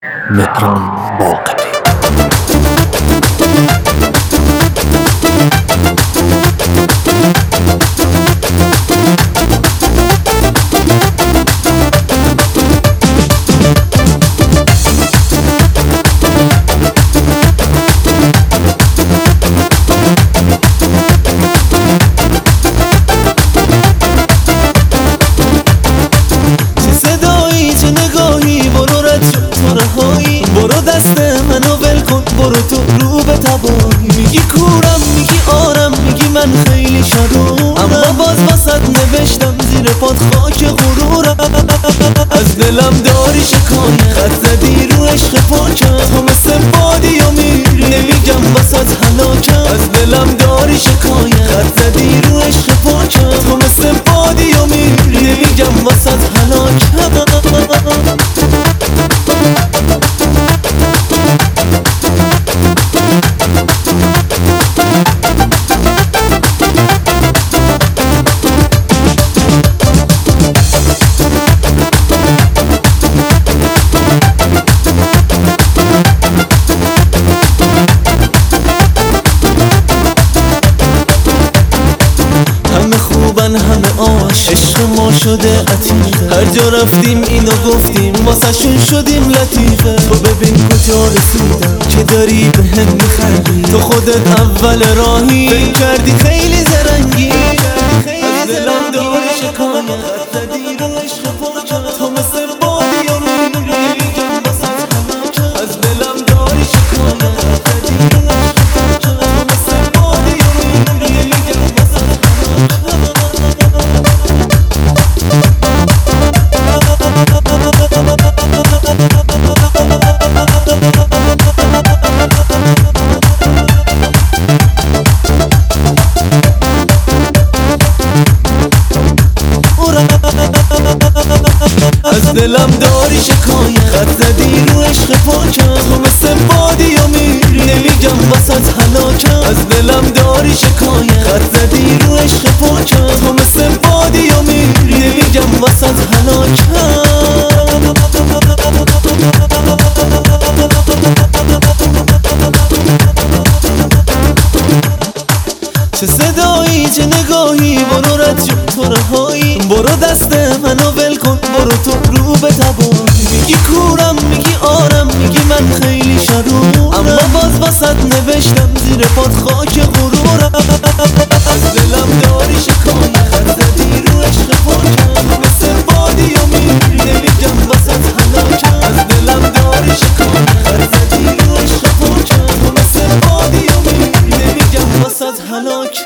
مهران باقری. برو دست منو ول کن، برو تو رو به تبایی. میگی کورم، میگی آرم، میگی من خیلی شروم، اما باز واسد نوشتم زیر پات خاک غرورم. از دلم داری شکایت، خط زدی رو عشق پاکم، تو مثل بادی و میری، نمیگم واسد هلاکم. از دلم داری شکایت، خط زدی رو عشق پاکم، تو مثل بادی و میری، نمیگم واسد هلاکم. همه آش عشق ما شده عتیقه، هر جا رفتیم اینو گفتیم واسه شون شدیم لطیفه. تو ببین کجا رسیدم که داری به هم میخندی، تو خودت اول راهی فکر کردی خیلی زرنگی. از دلم داری شکایت، خط زدی رو عشق پاکم، تو مثل بادی و میری، نمیگم واسه هلاکم. از دلم داری شکایت، خط زدی رو عشق پاکم، تو مثل بادی و میری، نمیگم واسه هلاکم. از دلم داری شکایت، خط زدی رو عشق پاکم، تو مثل بادی و میری، نمیگم واسه هلاکم. از دلم داری شکایت، خط زدی رو عشق پاکم، تو مثل بادی و میری، نمیگم واسه هلاکم. چه صدایی چه نگاهی، برو رد شو تو رهایی. برو دست منو ول کن، برو تو رو به تبایی. میگی کورم، میگی آرم، میگی من خیلی شروم، اما باز واسد نوشتم زیر پات خاک غرورم. از دلم داری شکایت، خط زدی رو عشق پاکم، مثل بادی و میری، نمیگم واسد هلاکم. از دلم داری شکایت، خط زدی رو عشق پاکم، مثل بادی و میری، نمیگم واسد هلاکم.